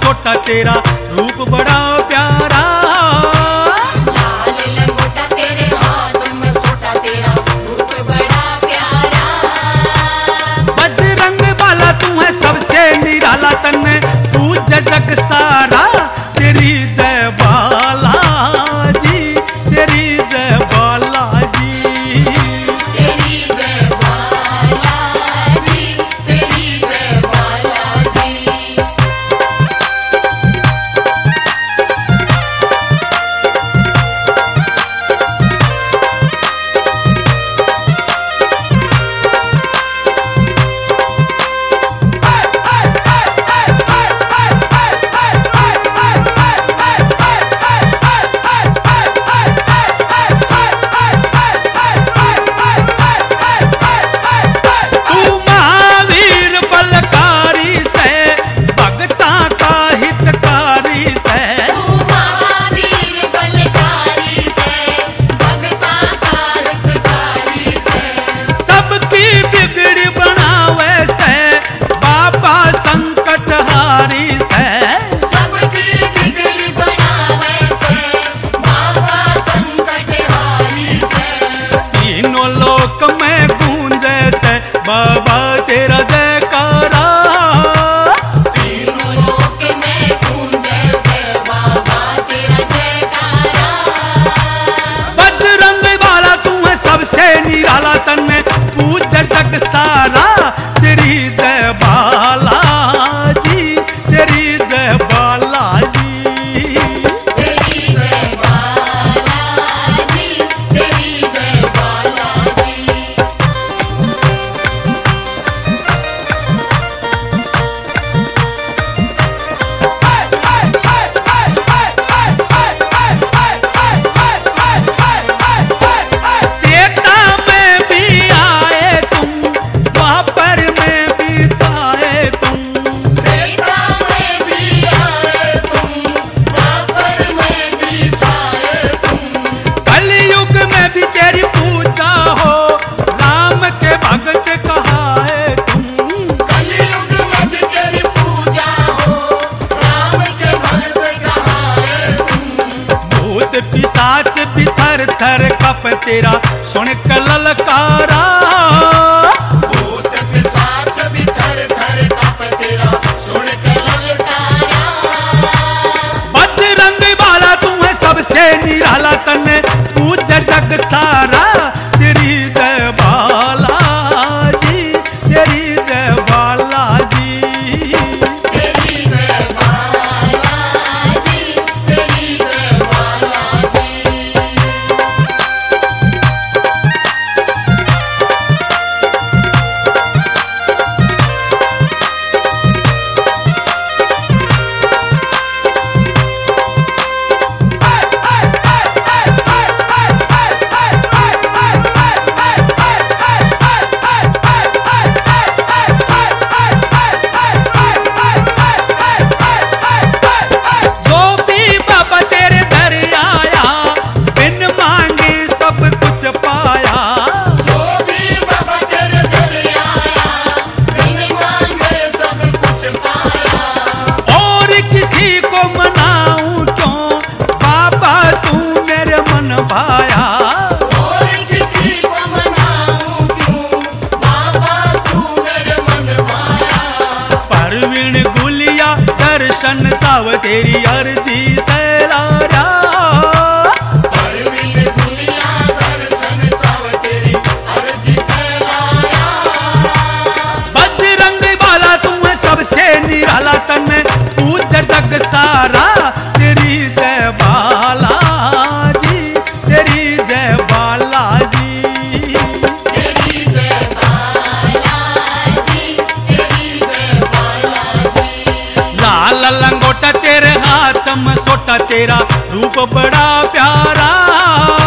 सोटा तेरा रूप बड़ा प्यारा। लाल लंगोटा तेरे हाथ में सोटा तेरा रूप बड़ा प्यारा। बजरंग वाला तू है सबसे निराला तन में पूज जग सारा। तेरी जय बालाजी, तेरी जय बालाजी, तेरी जय बालाजी, तेरी जय बालाजी। बाबा तेरा जयकारा। तीनों लोक में गूंजे से बाबा तेरा जयकारा। बजरंग वाला तू है सबसे निराला तन में पूज जग सारा। तेरी जय बालाजी, तेरी जय बालाजी, तेरी जय बालाजी, तेरी जय बालाजी। त्रेता में भी आए तुम, द्वापर में भी छाए तुम। त्रेता में भी आए तुम, द्वापर में भी छाए तुम। कलयुग में भी तेरी पूजा हो, राम के भगत कहाए तुम। कलयुग में भी तेरी पूजा हो, राम के भक्त कहाए तुम। भूत पिशाच भी थर थर कप तेरा सुन के ललकारा। भूत पिशाच भी थर थर कप तेरा सुन के ललकारा। बजरंग वाला तू है सबसे निराला तन में पूज जग सारा। तेरी जय बालाजी, तेरी जय बालाजी, तेरी जय बालाजी, तेरी जय बालाजी। जो भी बाबा तेरे दर आया, बिन मांगे सब कुछ पाया। जो भी बाबा तेरे दर आया, बिन मांगे सब कुछ पाया। और किसी को मनाऊं क्यों, बाबा तू मेरे मन भाया। और किसी को मनाऊं क्यों, बाबा तू मेरे मन भाया। परवीन गुलिया दर्शन चाव तेरी अर्जी से लारा। परवीन गुलिया दर्शन चाव तेरी अर्जी से लाया। बजरंग वाला तू है सबसे निराला तन में पूज जग सारा। तेरी जय बालाजी, तेरी जय बालाजी, तेरी जय बालाजी, तेरी जय बालाजी। लाल लंगोटा तेरे हाथ में सोटा तेरा रूप बड़ा प्यारा।